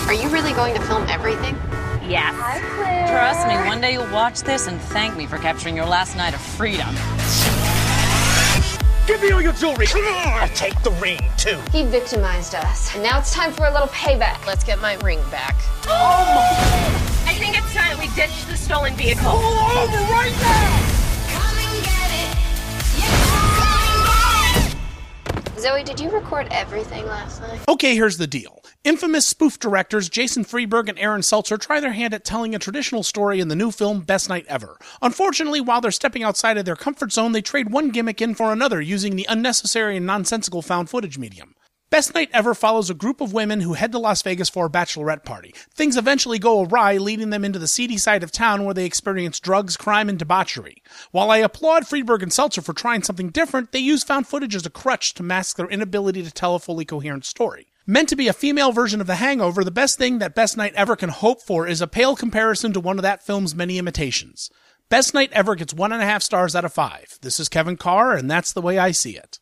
Are you really going to film everything? Yes. Hi, Claire. Trust me, one day you'll watch this and thank me for capturing your last night of freedom. Give me all your jewelry. I'll take the ring, too. He victimized us, and now it's time for a little payback. Let's get my ring back. Oh, I think it's time we ditch the stolen vehicle. pull over right now! Zoe, did you record everything last night? Okay, here's the deal. Infamous spoof directors Jason Freeberg and Aaron Seltzer try their hand at telling a traditional story in the new film Best Night Ever. Unfortunately, while they're stepping outside of their comfort zone, they trade one gimmick in for another using the unnecessary and nonsensical found footage medium. Best Night Ever follows a group of women who head to Las Vegas for a bachelorette party. Things eventually go awry, leading them into the seedy side of town where they experience drugs, crime, and debauchery. While I applaud Freeberg and Seltzer for trying something different, they use found footage as a crutch to mask their inability to tell a fully coherent story. Meant to be a female version of The Hangover, the best thing that Best Night Ever can hope for is a pale comparison to one of that film's many imitations. Best Night Ever gets 1.5 stars out of 5. This is Kevin Carr, and that's the way I see it.